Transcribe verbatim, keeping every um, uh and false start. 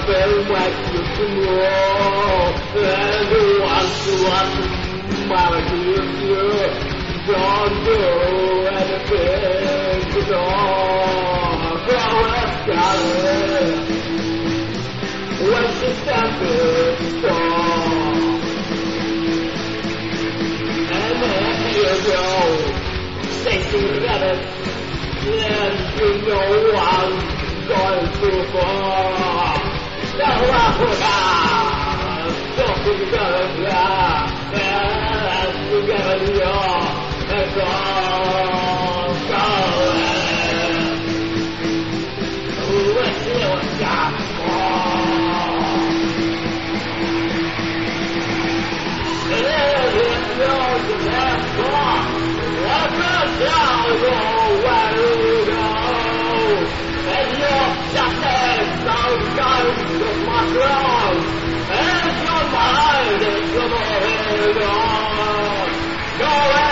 Don't do anything to know. Go and got it. When she stands strong. And there you go. Chasing rabbits. And you know I'm going too far. Now I'm don't think about it. And you got it, y'all. It's all going. Let's see what's got on. And then it goes to that far. What the hell go where you go? And you're just as some guys with my throne. And your mind is the more on. Go ahead.